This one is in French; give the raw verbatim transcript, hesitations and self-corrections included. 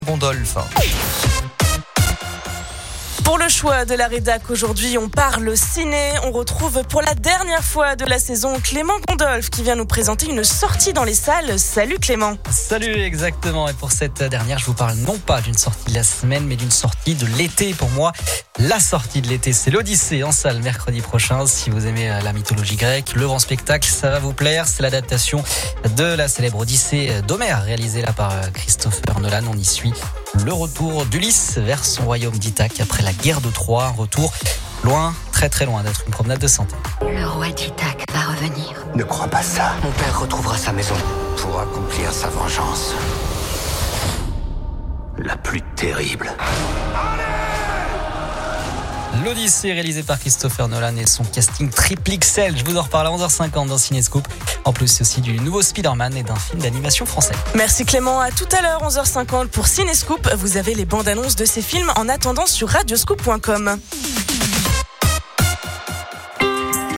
Gondolf. Pour le choix de la rédac, aujourd'hui, on parle ciné. On retrouve pour la dernière fois de la saison Clément Gondolf qui vient nous présenter une sortie dans les salles. Salut Clément. Salut, exactement. Et pour cette dernière, je vous parle non pas d'une sortie de la semaine, mais d'une sortie de l'été. Pour moi, la sortie de l'été, c'est l'Odyssée en salle mercredi prochain. Si vous aimez la mythologie grecque, le grand spectacle, ça va vous plaire. C'est l'adaptation de la célèbre Odyssée d'Homère, réalisée là par Christopher Nolan. On y suit le retour d'Ulysse vers son royaume d'Ithaque après la guerre de Troie. Un retour loin, très très loin d'être une promenade de santé. Le roi d'Ithaque va revenir. Ne crois pas ça. Mon père retrouvera sa maison Pour accomplir sa vengeance. La plus terrible. L'Odyssée réalisée par Christopher Nolan et son casting triple X L. Je vous en reparle à onze heures cinquante dans Cinescoop. En plus aussi du nouveau Spider-Man et d'un film d'animation français. Merci Clément. À tout à l'heure, onze heures cinquante pour Cinescoop. Vous avez les bandes annonces de ces films en attendant sur radioscoop point com.